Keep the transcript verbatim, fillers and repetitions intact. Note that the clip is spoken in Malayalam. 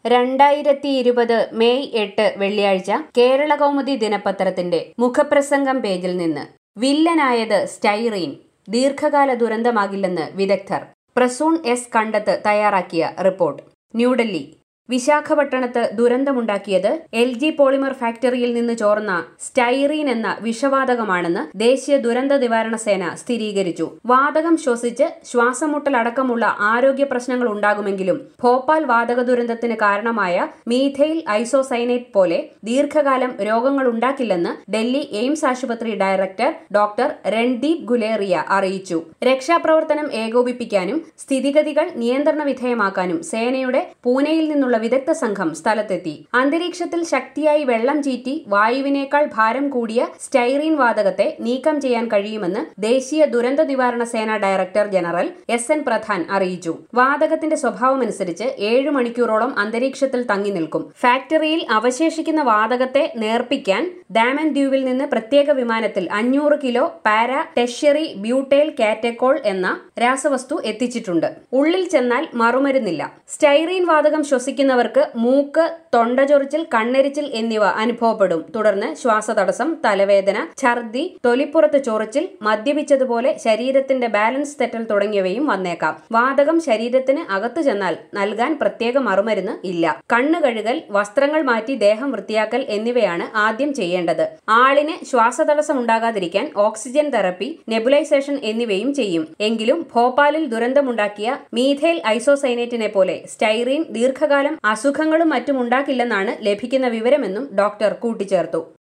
രണ്ടായിരത്തി ഇരുപത് മെയ് എട്ട് വെള്ളിയാഴ്ച കേരള കൗമുദി ദിനപത്രത്തിന്റെ മുഖപ്രസംഗം പേജിൽ നിന്ന് വില്ലനായത് സ്റ്റൈറീൻ ദീർഘകാല ദുരന്തമാകില്ലെന്ന് വിദഗ്ധർ. പ്രസൂൺ എസ് കണ്ടത്ത് തയ്യാറാക്കിയ റിപ്പോർട്ട്. ന്യൂഡൽഹി. വിശാഖപട്ടണത്ത് ദുരന്തമുണ്ടാക്കിയത് എൽ ജി പോളിമർ ഫാക്ടറിയിൽ നിന്ന് ചോർന്ന സ്റ്റൈറീൻ എന്ന വിഷവാതകമാണെന്ന് ദേശീയ ദുരന്ത നിവാരണ സേന സ്ഥിരീകരിച്ചു. വാതകം ശ്വസിച്ച് ശ്വാസമുട്ടലടക്കമുള്ള ആരോഗ്യ പ്രശ്നങ്ങൾ ഉണ്ടാകുമെങ്കിലും ഭോപ്പാൽ വാതക ദുരന്തത്തിന് കാരണമായ മീഥൈൽ ഐസോസൈനേറ്റ് പോലെ ദീർഘകാലം രോഗങ്ങൾ ഉണ്ടാക്കില്ലെന്ന് ഡൽഹി എയിംസ് ആശുപത്രി ഡയറക്ടർ ഡോക്ടർ രൺദീപ് ഗുലേറിയ അറിയിച്ചു. രക്ഷാപ്രവർത്തനം ഏകോപിപ്പിക്കാനും സ്ഥിതിഗതികൾ നിയന്ത്രണ വിധേയമാക്കാനും സേനയുടെ പൂനെയിൽ നിന്നുള്ള വിദഗ്ധ സംഘം സ്ഥലത്തെത്തി. അന്തരീക്ഷത്തിൽ ശക്തിയായി വെള്ളം ചീറ്റി വായുവിനേക്കാൾ ഭാരം കൂടിയ സ്റ്റൈറീൻ വാതകത്തെ നീക്കം ചെയ്യാൻ കഴിയുമെന്ന് ദേശീയ ദുരന്ത നിവാരണ സേന director general S N Pradhan അറിയിച്ചു. വാതകത്തിന്റെ സ്വഭാവമനുസരിച്ച് ഏഴു മണിക്കൂറോളം അന്തരീക്ഷത്തിൽ തങ്ങി നിൽക്കും. ഫാക്ടറിയിൽ അവശേഷിക്കുന്ന വാതകത്തെ നേർപ്പിക്കാൻ ദാമൻ ദ്വീപിൽ നിന്ന് പ്രത്യേക വിമാനത്തിൽ അഞ്ഞൂറ് kilo para tertiary butyl catechol എന്ന രാസവസ്തു എത്തിച്ചിട്ടുണ്ട്. ഉള്ളിൽ ചെന്നാൽ മറുമരുന്നില്ല. സ്റ്റൈറീൻ വാതകം ശ്വസിക്കുന്നവർക്ക് മൂക്ക്, തൊണ്ടചൊറിച്ചിൽ, കണ്ണെരിച്ചിൽ എന്നിവ അനുഭവപ്പെടും. തുടർന്ന് ശ്വാസതടസ്സം, തലവേദന, ഛർദി, തൊലിപ്പുറത്ത് ചൊറിച്ചിൽ, മദ്യപിച്ചതുപോലെ ശരീരത്തിന്റെ ബാലൻസ് തെറ്റൽ തുടങ്ങിയവയും വന്നേക്കാം. വാതകം ശരീരത്തിന് അകത്തു ചെന്നാൽ നൽകാൻ പ്രത്യേക മറുമരുന്ന് ഇല്ല. കണ്ണ് കഴുകൽ, വസ്ത്രങ്ങൾ മാറ്റി ദേഹം വൃത്തിയാക്കൽ എന്നിവയാണ് ആദ്യം ചെയ്യേണ്ടത്. ആളിന് ശ്വാസതടസ്സം ഉണ്ടാകാതിരിക്കാൻ ഓക്സിജൻ തെറപ്പി, നെബുലൈസേഷൻ എന്നിവയും ചെയ്യും. എങ്കിലും ഭോപ്പാലിൽ ദുരന്തമുണ്ടാക്കിയ മീഥൈൽ ഐസോസൈനേറ്റിനെ പോലെ സ്റ്റൈറീൻ ദീർഘകാലം അസുഖങ്ങളും മറ്റും ഉണ്ടാക്കില്ലെന്നാണ് ലഭിക്കുന്ന വിവരമെന്നും ഡോക്ടർ കൂട്ടിച്ചേർത്തു.